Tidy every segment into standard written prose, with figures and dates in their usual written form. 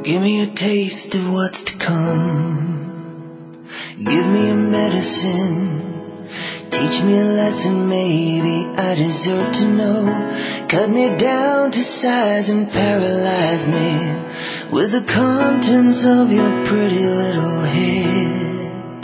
Give me a taste of what's to come. Give me a medicine. Teach me a lesson maybe I deserve to know. Cut me down to size and paralyze me with the contents of your pretty little head.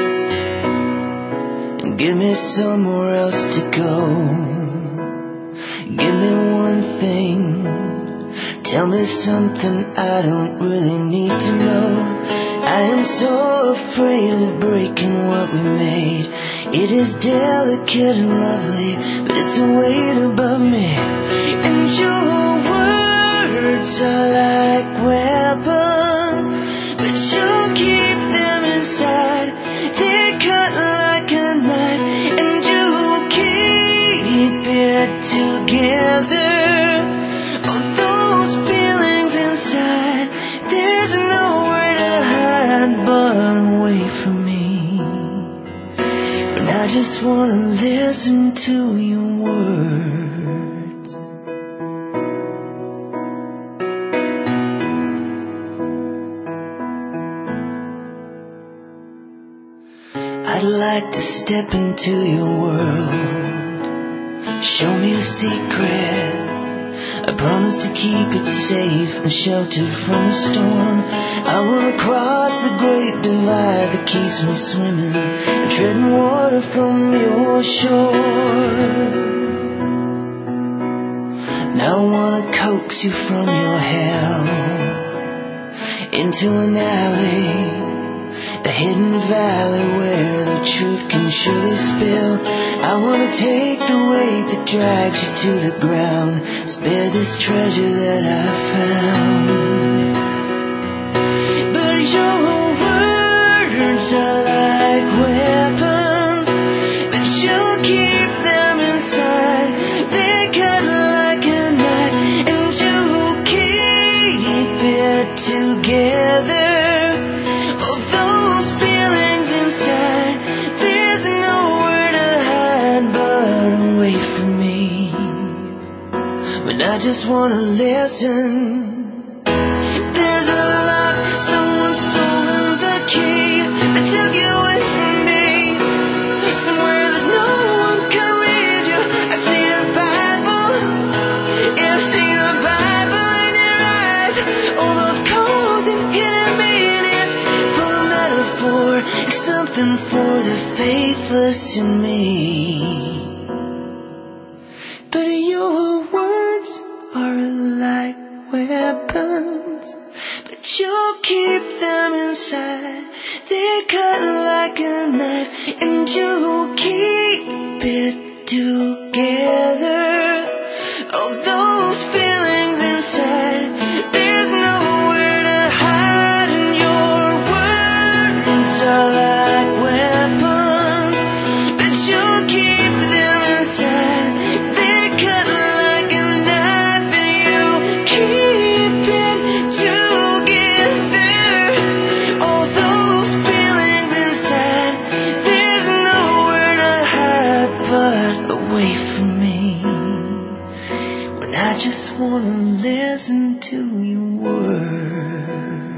And give me somewhere else to go. Give me one thing. Tell me something I don't really need to know. I am so afraid of breaking what we made. It is delicate and lovely, but it's a weight above me. And your words are like weapons, but you'll keep them inside. They cut like a knife, and you'll keep it together. All those feelings inside, there's nowhere to hide but away from me. But I just wanna listen to your words. I'd like to step into your world. Show me a secret. I promise to keep it safe and sheltered from the storm. I wanna cross the great divide that keeps me swimming and treading water from your shore. Now I wanna coax you from your hell into an alley, a hidden valley where the truth can surely spill. I wanna take the weight that drags you to the ground, spare this treasure that I found. But your words are like weapons, but you'll keep them inside. They cut like a knife, and you'll keep it together. I just wanna listen. There's a lock, someone's stolen the key that took you away from me. Somewhere that no one can read you. I see the Bible, yeah, I see the Bible in your eyes. All those codes and hidden meanings, full of metaphor, it's something for the faithless in me. But your words are like weapons, but you'll keep them inside. They cut like a knife, and you'll keep it together. All those feelings inside, there's nowhere to hide. And your words are like weapons, but you'll keep them inside. They cut like a knife, and you keep it together. All those feelings inside, there's nowhere to hide but away from me. When I just wanna listen to your words.